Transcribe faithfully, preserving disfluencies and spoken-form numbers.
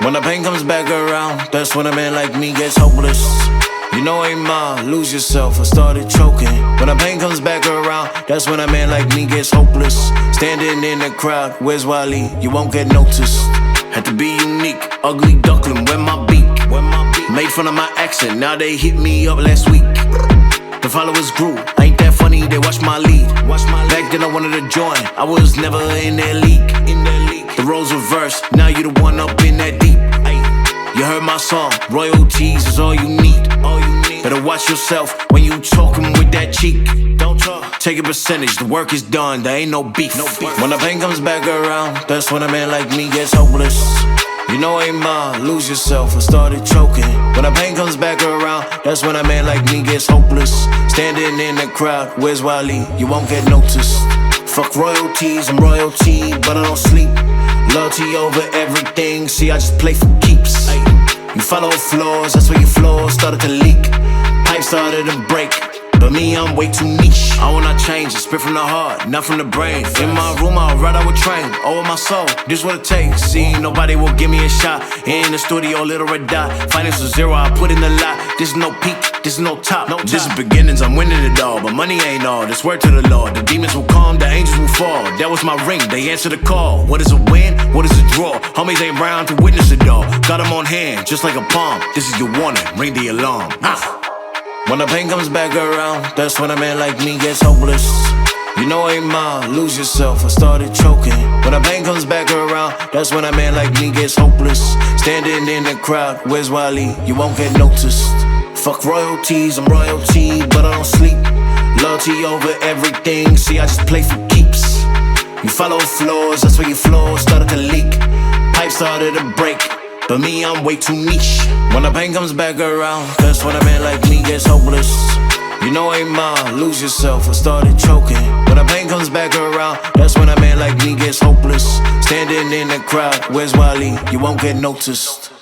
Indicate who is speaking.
Speaker 1: When the pain comes back around, that's when a man like me gets hopeless. You know ain't ma, lose yourself, I started choking. When the pain comes back around, that's when a man like me gets hopeless. Standing in the crowd, where's Wally? You won't get noticed. Had to be unique, ugly duckling, where my beak? Made fun of my accent, now they hit me up last week. The followers grew, ain't that funny, they watch my lead. Back then I wanted to join, I was never in their league. The roles reversed, now you the one up in that deep. You heard my song, royalties is all you need. Better watch yourself when you talking with that cheek. Don't talk. Take a percentage, the work is done, there ain't no beef. When the pain comes back around, that's when a man like me gets hopeless. You know ain't ma, lose yourself, I started choking. When the pain comes back around, that's when a man like me gets hopeless. Standing in the crowd, where's Wally? You won't get noticed. Fuck royalties, I'm royalty, but I don't sleep. Loyalty over everything, see I just play for keeps. You follow floors, that's where your floors started to leak. Pipes started to break, but me, I'm way too niche. I will not change, it's spit from the heart, not from the brain. In my room, I'll ride, I would train. Over my soul, this what it takes. See, nobody will give me a shot. In the studio, little red dot. Financial zero, I put in the lot. This is no peak, this is no top. No this is beginnings, I'm winning it all. But money ain't all, this word to the Lord. The demons will come, the angels will fall. That was my ring, they answer the call. What is a win? What is a draw? Homies ain't round to witness it all. Got them on hand, just like a palm. This is your warning, ring the alarm. Ah. When the pain comes back around, that's when a man like me gets hopeless. You know ain't ma, lose yourself, I started choking. When the pain comes back around, that's when a man like me gets hopeless. Standing in the crowd, where's Wally? You won't get noticed. Fuck royalties, I'm royalty, but I don't sleep. Loyalty over everything, see I just play for keeps. You follow floors, that's where your floors started to leak. Pipes started to break, but me, I'm way too niche. When the pain comes back around, that's when a man like me gets hopeless. You know ain't ma, lose yourself, I started choking. When the pain comes back around, that's when a man like me gets hopeless. Standing in the crowd, where's Wally? You won't get noticed.